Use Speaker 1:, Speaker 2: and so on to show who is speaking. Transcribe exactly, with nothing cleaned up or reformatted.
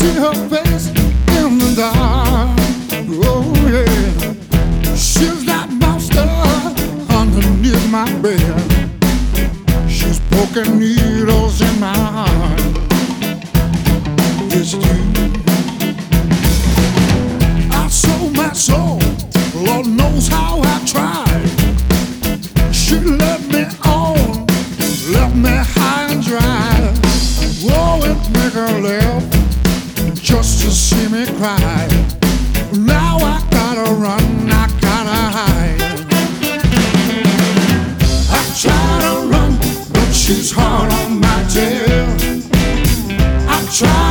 Speaker 1: see her face in the dark. Oh yeah, she's that monster underneath my bed. She's poking needles in my heart. It's you. I sold my soul. Lord knows how I tried. She let me on, left me high and dry. Oh, it make her laugh just to see me cry. Now I gotta run, I gotta hide. I try to run, but she's hard on my tail. I try